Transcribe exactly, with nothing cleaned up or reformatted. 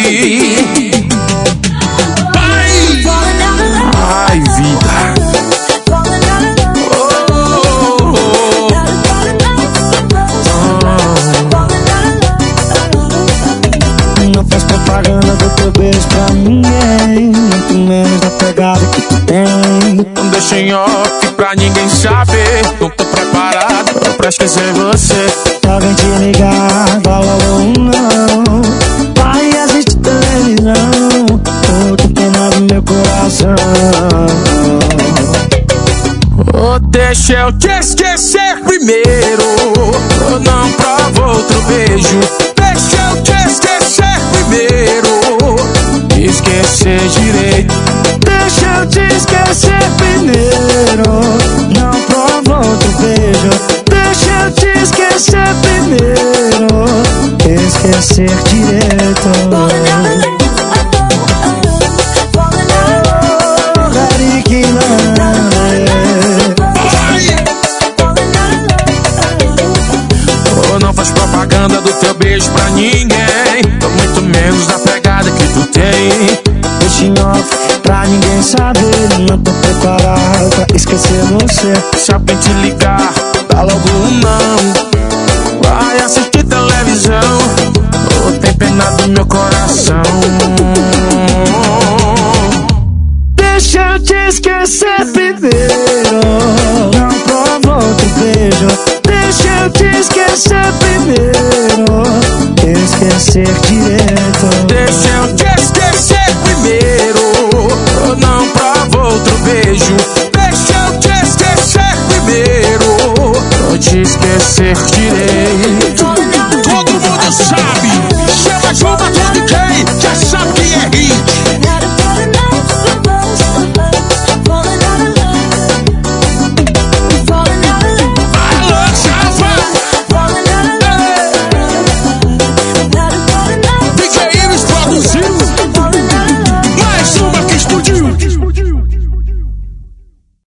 Ai, ai vida. Não faz propaganda do teu beijo pra ninguém, muito menos da pegada que tu tem. Não deixa em off pra ninguém saber. Não tô preparado pra esquecer você. Se alguém te ligar, dá logo um não. Vai assistir televisão, outro pena do meu coração. Oh, deixa eu te esquecer primeiro. Oh, não prova outro beijo. Deixa eu te esquecer primeiro. Esquecer direito. Deixa eu te esquecer primeiro. Não prova outro beijo. Deixa eu te esquecer primeiro. Esquecer direito. Oh, não faz propaganda do teu beijo pra ninguém, muito menos da pegada que tu tem. Deixa em off pra ninguém saber. Não tô preparado pra esquecer você. Se alguém te ligar, dá logo um não. Vai assistir televisão, oh, tem pena do meu coração. Deixa eu te esquecer primeiro. Não prova outro beijo. Deixa eu te esquecer primeiro. Esquecer direito. Deixa eu te esquecer primeiro. Oh, não prova outro beijo. Deixa eu te esquecer primeiro. Oh, te esquecer direito.